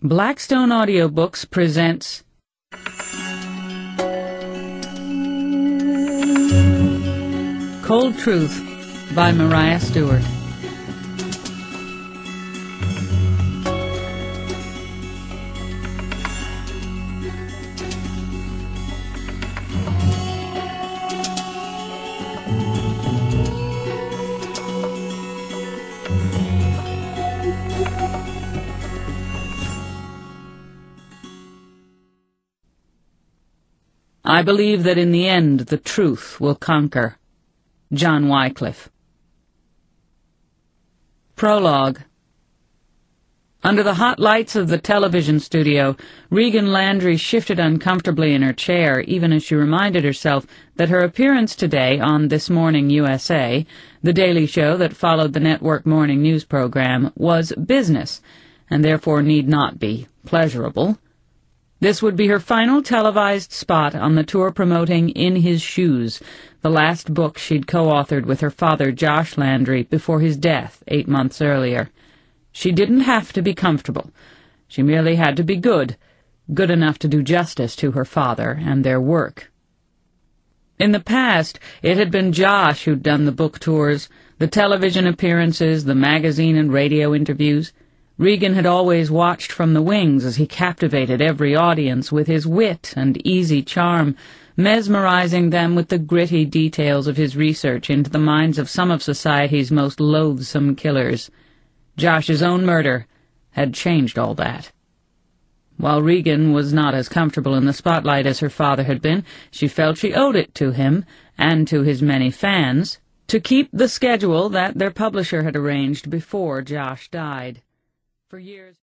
Blackstone Audiobooks presents Cold Truth by Mariah Stewart. I believe that in the end the truth will conquer. John Wycliffe. Prologue. Under the hot lights of the television studio, Regan Landry shifted uncomfortably in her chair, even as she reminded herself that her appearance today on This Morning USA, the daily show that followed the network morning news program, was business, and therefore need not be pleasurable. This would be her final televised spot on the tour promoting In His Shoes, the last book she'd co-authored with her father, Josh Landry, before his death 8 months earlier. She didn't have to be comfortable. She merely had to be good enough to do justice to her father and their work. In the past, it had been Josh who'd done the book tours, the television appearances, the magazine and radio interviews. Regan had always watched from the wings as he captivated every audience with his wit and easy charm, mesmerizing them with the gritty details of his research into the minds of some of society's most loathsome killers. Josh's own murder had changed all that. While Regan was not as comfortable in the spotlight as her father had been, she felt she owed it to him, and to his many fans, to keep the schedule that their publisher had arranged before Josh died. For years